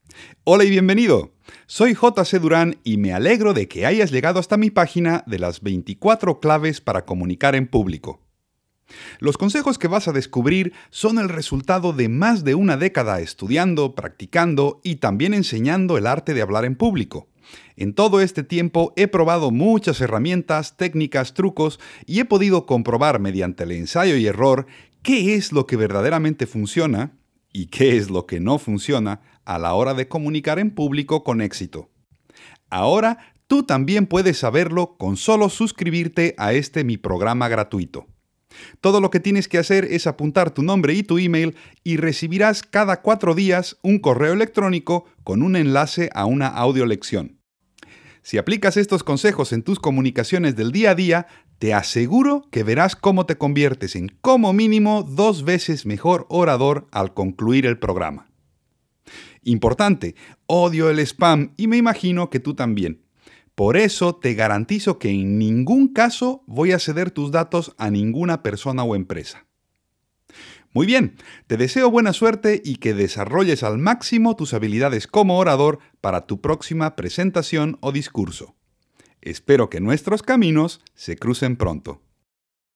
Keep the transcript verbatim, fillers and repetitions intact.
Hola y bienvenido. Soy J C Durán y me alegro de que hayas llegado hasta mi página de las veinticuatro claves para comunicar en público. Los consejos que vas a descubrir son el resultado de más de una década estudiando, practicando y también enseñando el arte de hablar en público. En todo este tiempo he probado muchas herramientas, técnicas, trucos y he podido comprobar mediante el ensayo y error qué es lo que verdaderamente funciona y qué es lo que no funciona a la hora de comunicar en público con éxito. Ahora tú también puedes saberlo con solo suscribirte a este mi programa gratuito. Todo lo que tienes que hacer es apuntar tu nombre y tu email y recibirás cada cuatro días un correo electrónico con un enlace a una audiolección. Si aplicas estos consejos en tus comunicaciones del día a día, te aseguro que verás cómo te conviertes en como mínimo dos veces mejor orador al concluir el programa. Importante, odio el spam y me imagino que tú también. Por eso te garantizo que en ningún caso voy a ceder tus datos a ninguna persona o empresa. Muy bien, te deseo buena suerte y que desarrolles al máximo tus habilidades como orador para tu próxima presentación o discurso. Espero que nuestros caminos se crucen pronto.